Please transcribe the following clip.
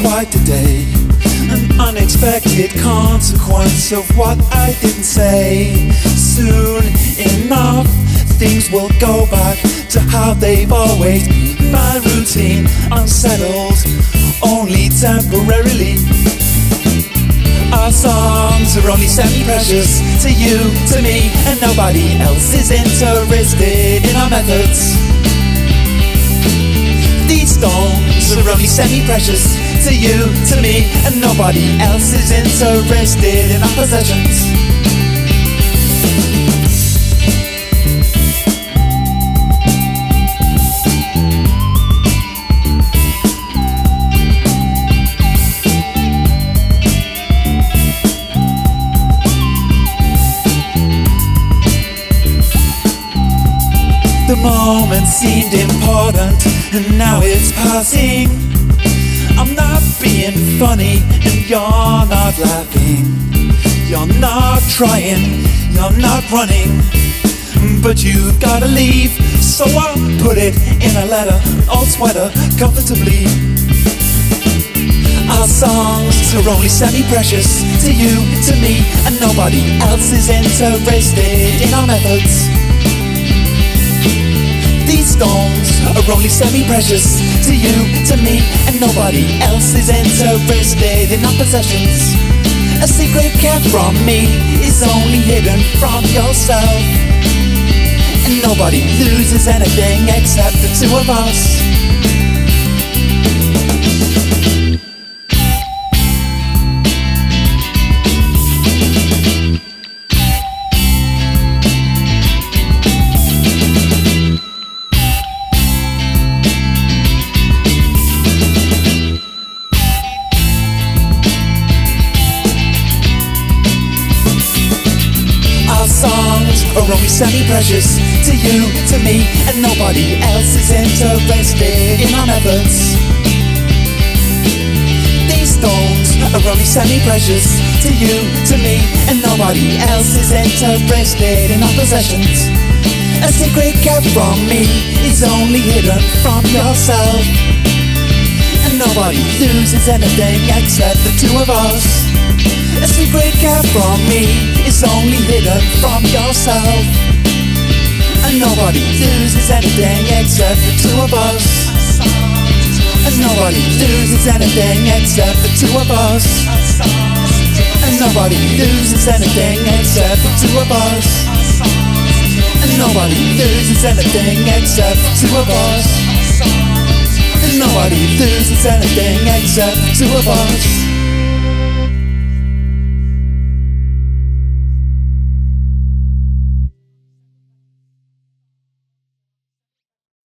quite the day. An unexpected consequence of what I didn't say. Soon enough, things will go back to how they've always been. My routine unsettled, only temporarily. Our songs are only semi-precious to you, to me, and nobody else is interested in our methods. These stones are only semi-precious to you, to me, and nobody else is interested in our possessions. The moment seemed important, and now it's passing. I'm not being funny, and you're not laughing. You're not trying, you're not running, but you've gotta leave. So I'll put it in a letter, old sweater, comfortably. Our songs are only semi-precious to you, to me, and nobody else is interested in our methods. These stones are only semi-precious to you, to me, and nobody else is interested in our possessions. A secret kept from me is only hidden from yourself, and nobody loses anything except the two of us. Songs are only semi-precious to you, to me, and nobody else is interested in our methods. These stones are only semi-precious to you, to me, and nobody else is interested in our possessions. A secret kept from me is only hidden from yourself, and nobody loses anything except the two of us. A secret kept from me is only hidden from yourself, and nobody loses anything except the two of us. And nobody loses anything except the two of us. And nobody loses anything except the two of us. And nobody loses anything except the two of us. And nobody loses anything except the two of us.